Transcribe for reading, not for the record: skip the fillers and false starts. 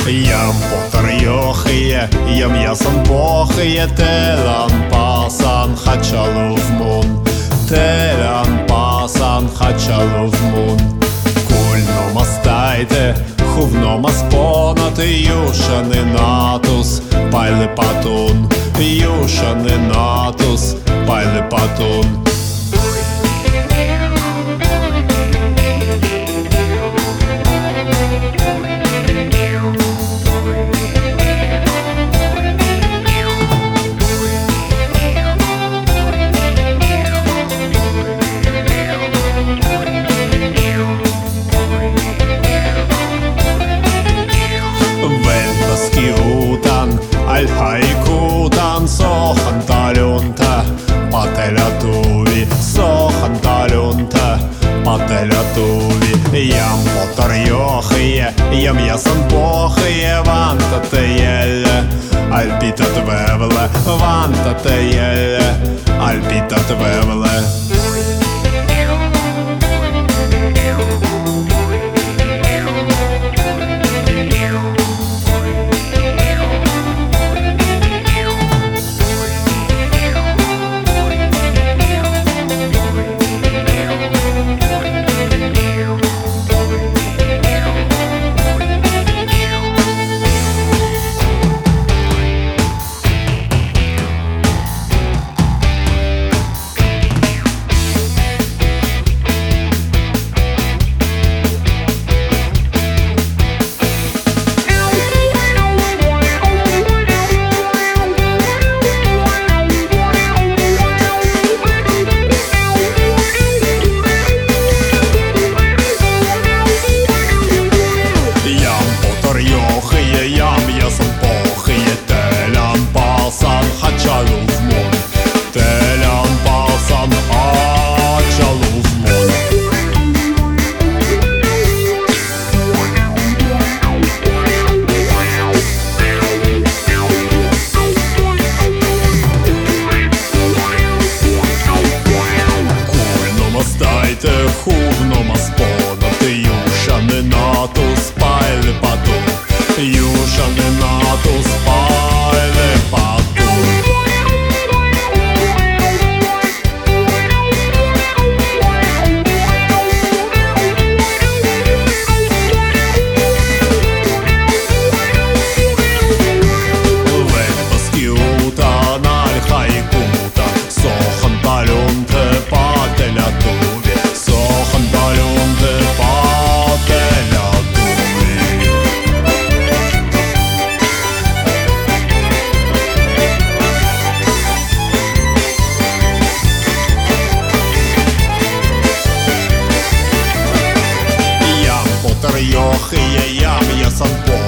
Ям потарьохие, ям ясан похие, телан пасан хачалов мун, телан пасан хачалов мун. Кульно мастайте, хувно маспонати, юшани натус, пайли патун, юшани натус, пайли патун. Al haikutan sohan talunta patelatuvi, sohan talunta patelatuvi. Jam potarjohije, jam jasan pohije, vanta tejelle, alpitat vevle, vanta tejelle, alpitat vevle. Хувно маспонати, юшани натус, пайли патун, юшани натус, пайли патун. Вепаскиута, нальхайкута, сохан талюнте, пателяту. Ям потарьохие, ям ясан